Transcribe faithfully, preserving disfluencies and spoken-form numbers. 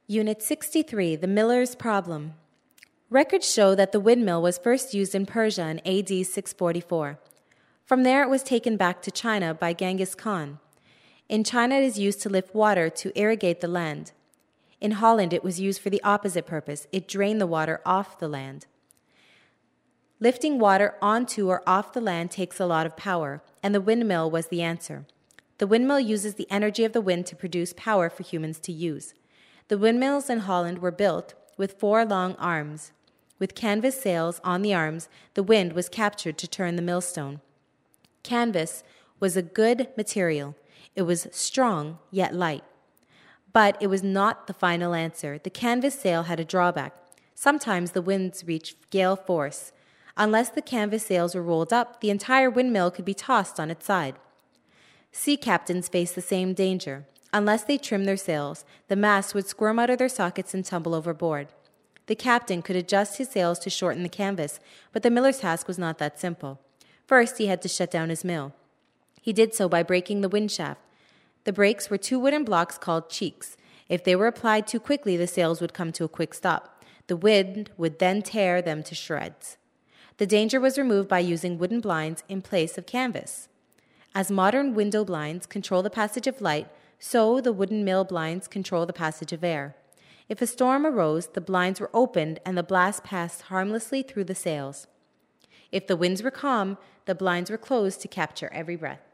Unit sixty-three, The Miller's Problem. Records show that the windmill was first used in Persia in A D six forty-four. From there it was taken back to China by Genghis Khan. In China it is used to lift water to irrigate the land. In Holland it was used for the opposite purpose. It drained the water off the land. Lifting water onto or off the land takes a lot of power, and the windmill was the answer. The windmill uses the energy of the wind to produce power for humans to use. The windmills in Holland were built with four long arms. With canvas sails on the arms, the wind was captured to turn the millstone. Canvas was a good material. It was strong, yet light. But it was not the final answer. The canvas sail had a drawback. Sometimes the winds reached gale force. Unless the canvas sails were rolled up, the entire windmill could be tossed on its side. Sea captains faced the same danger. Unless they trimmed their sails, the masts would squirm out of their sockets and tumble overboard. The captain could adjust his sails to shorten the canvas, but the miller's task was not that simple. First, he had to shut down his mill. He did so by breaking the wind shaft. The brakes were two wooden blocks called cheeks. If they were applied too quickly, the sails would come to a quick stop. The wind would then tear them to shreds. The danger was removed by using wooden blinds in place of canvas. As modern window blinds control the passage of light, so the wooden mill blinds control the passage of air. If a storm arose, the blinds were opened and the blast passed harmlessly through the sails. If the winds were calm, the blinds were closed to capture every breath.